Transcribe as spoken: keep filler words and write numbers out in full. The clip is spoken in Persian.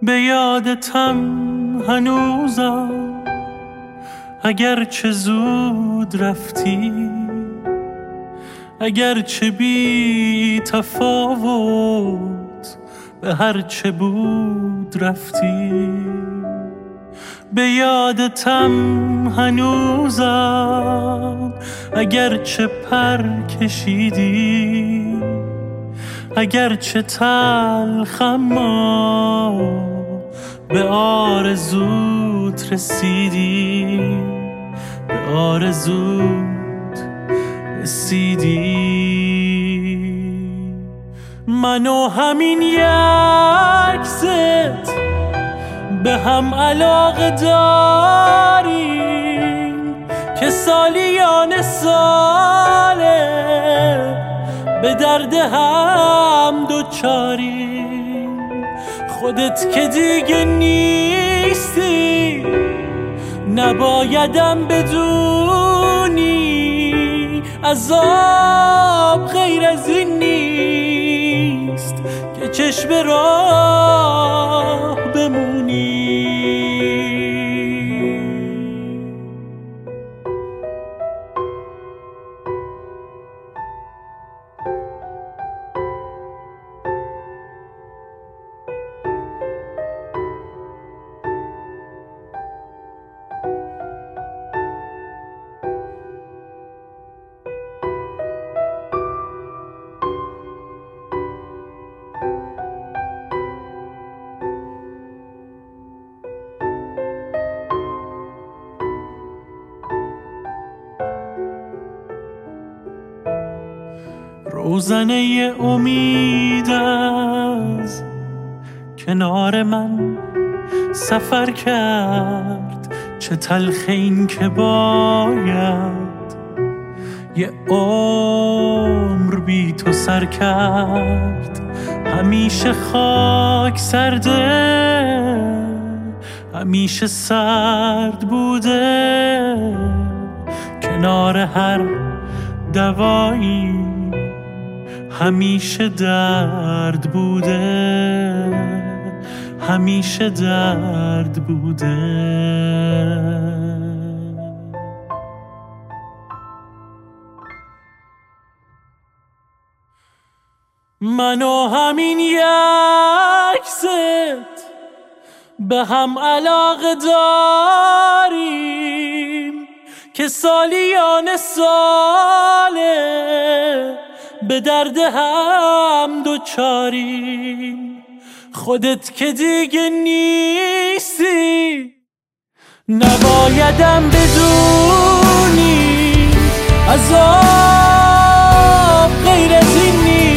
به یادتم هنوزم اگرچه زود رفتی، اگرچه بی تفاوت به هرچه بود رفتی. به یادتم هنوزم اگرچه پر کشیدی، اگرچه تلخم اما به آرزوت رسیدی، به آرزوت رسیدی. من و همین یکست به هم علاقه داریم که سالیان ساله به درد هم دوچاریم. خودت که دیگه نیستی نبایدم بدونی، عذاب غیر از این نیست که چشم راه بمونی. روزنه امید از کنار من سفر کرد، چه تلخ این که باید یه عمر بی تو سر کرد. همیشه خاک سرده، همیشه سرد بوده، کنار هر دوایی همیشه درد بوده، همیشه درد بوده. من و همین یکست به هم علاقه داریم که سالیان ساله به درد هم دوچاریم. خودت که دیگه نیستی نبایدم بدونی، عذاب غیر از این نیست